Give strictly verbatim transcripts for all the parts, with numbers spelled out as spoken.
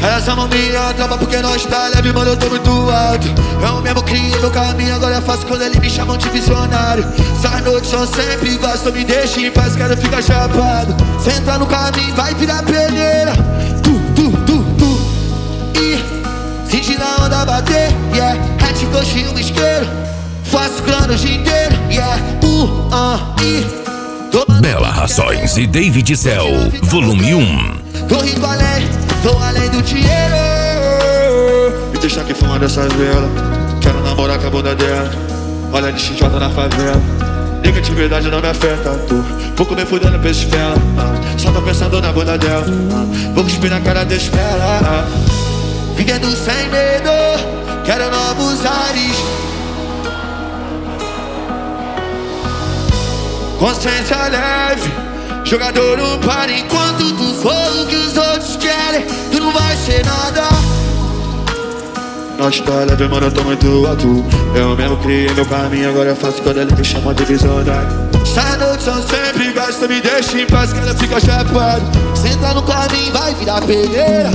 Elas amam minha tropa porque nós tá leve, mano, eu tô muito alto. Eu mesmo criei meu caminho, agora é fácil quando eles me chamam de visionário. Essas noites são sempre iguais, só me deixa em paz, quero ficar chapado. Senta no caminho, vai virar peneira. Tu, tu, tu, tu. E sentindo a onda bater, yeah. Hat, coxinho, isqueiro. Faço grana o dia inteiro, yeah. Uh, uh, e Bela Rações e David Cell, volume um. tô rindo além, tô além do dinheiro. Me deixa aqui fumando essa vela. Quero namorar com a bunda dela. Olha de X J na favela. Negatividade não me afeta, tu. Pouco me fudendo pra esse fela, ah. Só tô pensando na bunda dela, ah. Vou cuspir na cara desse fela, ah. Vivendo sem medo, quero novos ares. Consciência leve, jogador não para. Enquanto tu for o que os outros querem, tu não vai ser nada. Nós tá leve, mano, eu tô muito alto. Eu mesmo criei meu caminho, agora é fácil quando ele me chama de visionário. Essas noites são sempre iguais, só me deixa em paz, quero ficar chapado. Senta no caminho, vai virar peneira.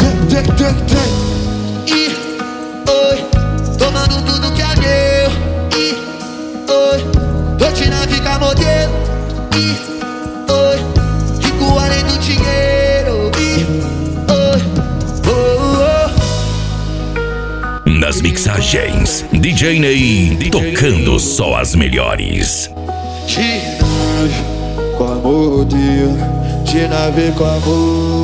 E, oi, tomando tudo que é meu. E, oi, rotina fica modelo. E, oi, fico além do dinheiro. E, oi, oh, oh. Nas mixagens, D J Ney tocando só as melhores. De nave com a modelo, de nave com a modelo.